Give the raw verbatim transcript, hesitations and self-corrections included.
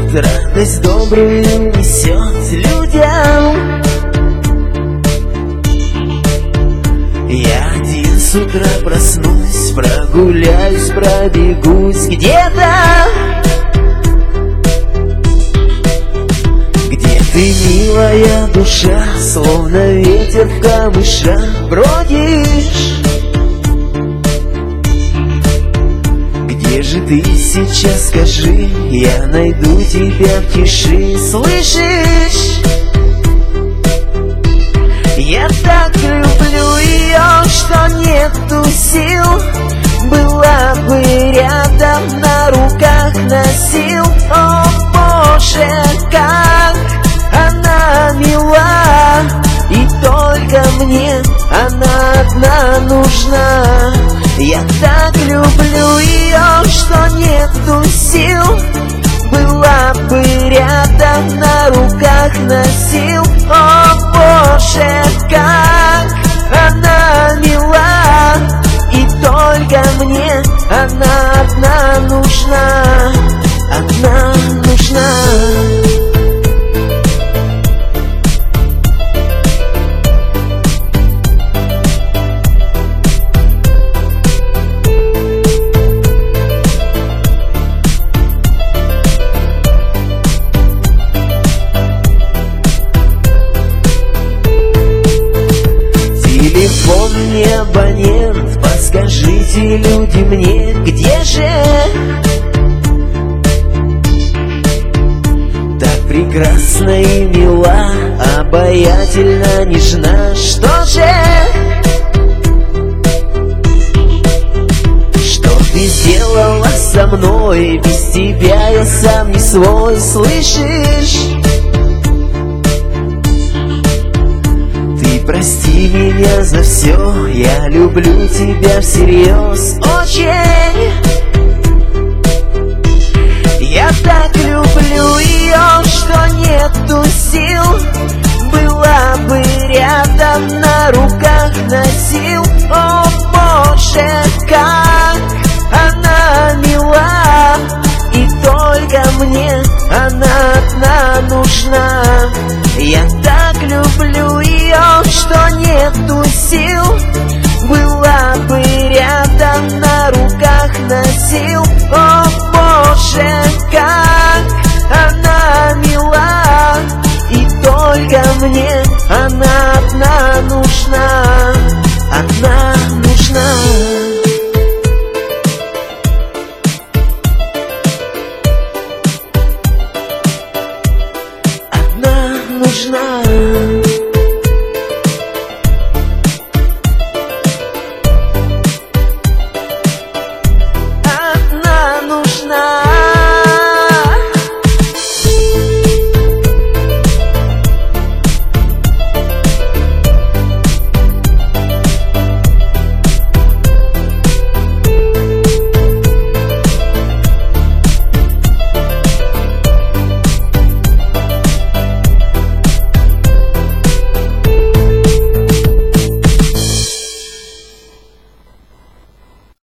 радость добрую несет людям. Я один с утра проснусь, прогуляюсь, пробегусь где-то, где ты, милая душа, словно ветер в камышах бродишь. Где же ты сейчас, скажи, я найду тебя в тиши, слышишь? Я так люблю ее, что нету сил, была бы рядом, на руках носил. О Боже, как она мила, и только мне она одна нужна. Я так люблю ее, что нету сил, была бы рядом, на руках носил. О Боже, как она мила, и только мне она одна нужна, одна нужна. Телефон не абонент, подскажите, люди, мне, где же так прекрасна и мила, обаятельна, нежна? Что же, что ты сделала со мной? Без тебя я сам не свой, слышишь? Прости меня за все, я люблю тебя всерьез очень. Я так люблю ее, что нету сил, была бы рядом, на руках носил. О Боже, как она мила, и только мне она одна нужна. Я так люблю ее, что нету сил, была бы рядом, на руках носил. О Боже, как она мила, и только мне она одна